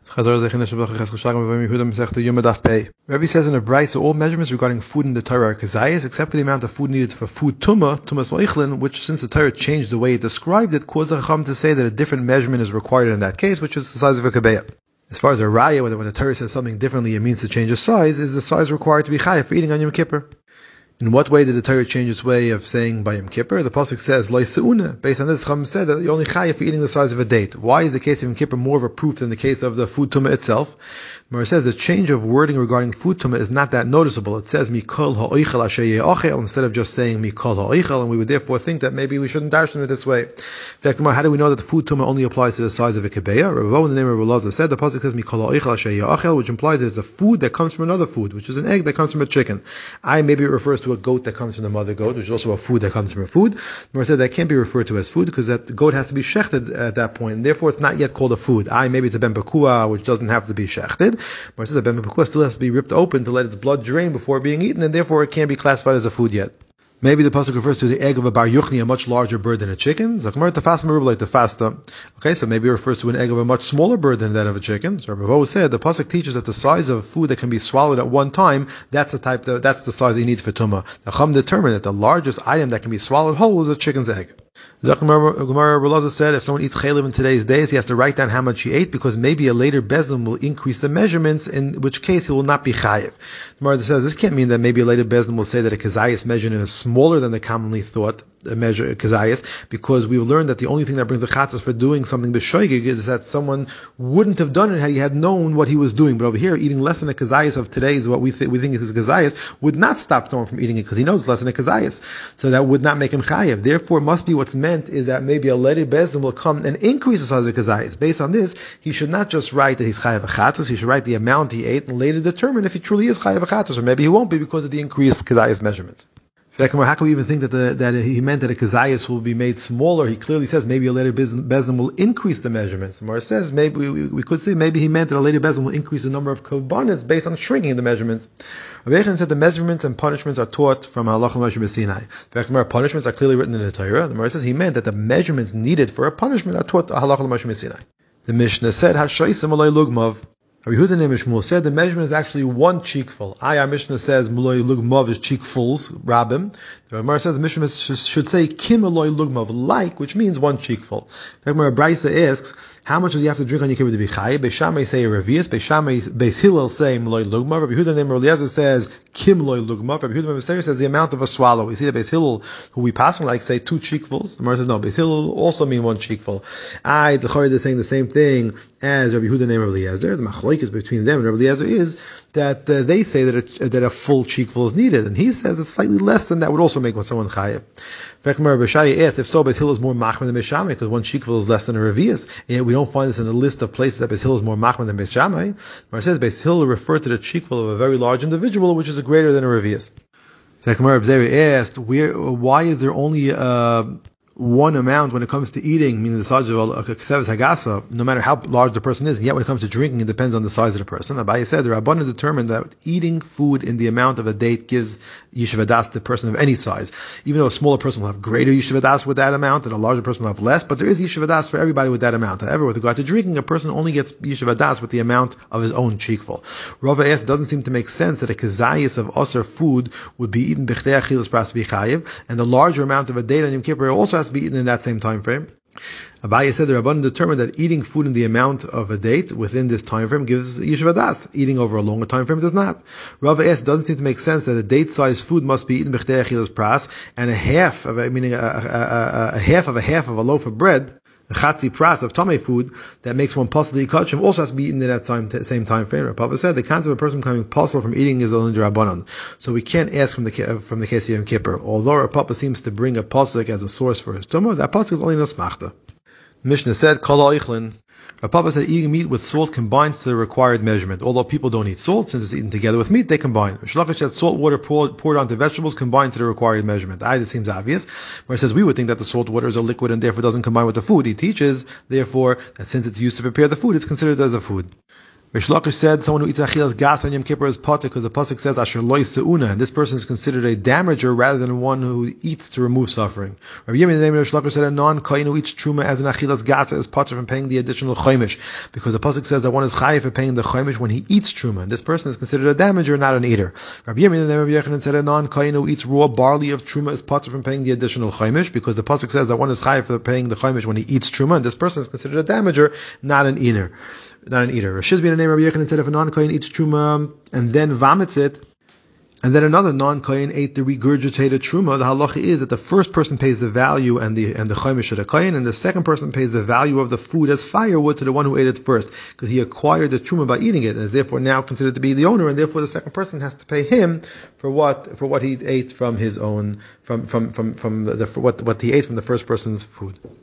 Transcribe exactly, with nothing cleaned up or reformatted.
Rebbe says in a brayso all measurements regarding food in the Torah are kazayas, except for the amount of food needed for food tumah, tumas moichlin, which since the Torah changed the way it described it, caused the Chacham to say that a different measurement is required in that case, which is the size of a kabeya. As far as a raya, when the Torah says something differently, it means to change the size, is the size required to be chayav for eating on Yom Kippur? In what way did the Torah change its way of saying by Yom Kippur? The pasuk says loy seuna. Based on this, Chacham said that you only chayav for eating the size of a date. Why is the case of Yom Kippur more of a proof than the case of the food tumah itself? Gemara says the change of wording regarding food tumah is not that noticeable. It says mikol ha'oichel asher ye'achel instead of just saying mikol ha'oichel, and we would therefore think that maybe we shouldn't darshan it this way. In fact, how do we know that the food tumah only applies to the size of a kebeya? Ravo in the name of Rabbi said the pasuk says mikol ha'oichel asher ye'achel, which implies that it's a food that comes from another food, which is an egg that comes from a chicken. I maybe it refers to a goat that comes from the mother goat, which is also a food that comes from a food. Gemara said that can't be referred to as food because that goat has to be shechted at that point, and therefore it's not yet called a food. I maybe it's a ben bakua, which doesn't have to be shechted. Gemara says a ben bakua still has to be ripped open to let its blood drain before being eaten, and therefore it can't be classified as a food yet. Maybe the pasuk refers to the egg of a bar yuchni, a much larger bird than a chicken. Zakmar tafasta like the fasta. Okay, so maybe it refers to an egg of a much smaller bird than that of a chicken. So Rabbi said the pasuk teaches that the size of food that can be swallowed at one time, that's the type, that, that's the size that you need for tumah. The Chacham determined that the largest item that can be swallowed whole is a chicken's egg. Gemara Belaza said if someone eats chaylev in today's days, he has to write down how much he ate because maybe a later bezdim will increase the measurements, in which case he will not be chayiv. Gemara says this can't mean that maybe a later bezdim will say that a kazayas measurement is smaller than the commonly thought a measure kazayas, because we've learned that the only thing that brings the chatas for doing something b'shoigig is that someone wouldn't have done it had he had known what he was doing. But over here, eating less than a kazayas of today is what we th- we think is kazayas would not stop someone from eating it because he knows less than a kazayas. So that would not make him chayiv. Therefore, must be what's meant is that maybe a later bezdim will come and increase the size of kazayas. Based on this, he should not just write that he's chayiv chatas. He should write the amount he ate and later determine if he truly is chayiv chatas, or maybe he won't be because of the increased kazayas measurements. How can we even think that the, that he meant that a kazayas will be made smaller? He clearly says maybe a later bezdim will increase the measurements. Mar says maybe we, we could say maybe he meant that a later bezdim will increase the number of korbanos based on shrinking the measurements. Rabbi Yechon said the measurements and punishments are taught from Halachah Moshe B'Sinai. In fact, the punishments are clearly written in the Torah. The Mar says he meant that the measurements needed for a punishment are taught Halachah Moshe B'Sinai. The Mishnah said Hashoisim alay lugmav. Rabbi Yehuda name Shmuel said the measurement is actually one cheekful. I, our Mishnah says Muloy Lugmav is cheekfuls, Rabbim. The Gemara says the Mishnah should say Kim Muloy Lugmav, like, which means one cheekful. The Gemara Braisa asks, how much do you have to drink on your kibbutz to be chayiv? Beis Shammai say a revius. Beis Shammai, Beis Hillel say Muloy Lugmav. Rabbi Yehuda name Eliezer says Kim Muloy Lugmav. Rabbi Yehuda name says the amount of a swallow. We see that Beis Hillel, who we pass like, say two cheekfuls. The Gemara says no. Beis Hillel also mean one cheekful. I, the Charid is saying the same thing as Rabbi Yehuda name Eliezer. The machlokes between them and Rabbi Eliezer is that uh, they say that a, that a full cheekful is needed, and he says it's slightly less than that would also make someone chayiv. In fact, Rabbi Shai asked, if so, Beis Hillel is more machman than Beis Shammai, because one cheekful is less than a revius, and yet we don't find this in a list of places that Beis Hillel is more machman than Beis Shammai. Where it says Beis Hillel referred to the cheekful of a very large individual, which is greater than a revius. In fact, Rabbi Zeri asked, where, why is there only uh, one amount when it comes to eating, meaning the size of a keseves hagasa, no matter how large the person is, and yet when it comes to drinking, it depends on the size of the person. Abaye said the Rabbanan determined that eating food in the amount of a date gives yishuv hadas to the person of any size. Even though a smaller person will have greater yishuv hadas with that amount, and a larger person will have less, but there is yishuv hadas for everybody with that amount. However, with regard to drinking, a person only gets yishuv hadas with the amount of his own cheekful. Rava asked, it doesn't seem to make sense that a kazayas of aser food would be eaten b'chdei achilas pras v'chayiv, and the larger amount of a date on Yom Kippur also has to be eaten in that same time frame. Abaye said the Rabbanan determined that eating food in the amount of a date within this time frame gives yishuv hadas. Eating over a longer time frame does not. Rava asked, it doesn't seem to make sense that a date-sized food must be eaten b'chdei achilas pras, and a half of a, meaning a, a, a, a half of a half of a loaf of bread, a chatzi pras of tamei food that makes one possibly kachim also has to be eaten in that same, same time frame. Rav Papa said the concept of a person becoming possible from eating is only Rabbanon, so we can't ask from the from the case of Yom Kippur. Although Rav Papa seems to bring a pasuk as a source for his tumah, that pasuk is only an asmachta. Mishnah said kol ha'ichlin. Rav Papa said eating meat with salt combines to the required measurement. Although people don't eat salt, since it's eaten together with meat, they combine. Shlach said salt water poured, poured onto vegetables combined to the required measurement. I, this seems obvious. Where it says we would think that the salt water is a liquid and therefore doesn't combine with the food. He teaches, therefore, that since it's used to prepare the food, it's considered as a food. Rish Lakish said someone who eats achilas gas on Yom Kippur is potter because the pasuk says asher loy seuna, and this person is considered a damager rather than one who eats to remove suffering. Rabbi Yirmiyah the name of Rish Lakish said a non-kohen who eats truma as an achilas gas is potter from paying the additional chaimish because the pasuk says that one is chayiv for paying the chaimish when he eats truma, and this person is considered a damager, not an eater. Rabbi Yirmiyah the name of Yechanan said a non-kohen who eats raw barley of truma is potter from paying the additional chaimish because the pasuk says that one is chayiv for paying the chaimish when he eats truma, and this person is considered a damager, not an eater. Not an eater. Rashid bin the name of Rabbi Yechanan said if a non-kohen eats truma and then vomits it, and then another non-kohen ate the regurgitated truma, the halacha is that the first person pays the value and the and the chaimish of the kohen, and the second person pays the value of the food as firewood to the one who ate it first, because he acquired the truma by eating it, and is therefore now considered to be the owner, and therefore the second person has to pay him for what for what he ate from his own from from from from the for what what he ate from the first person's food.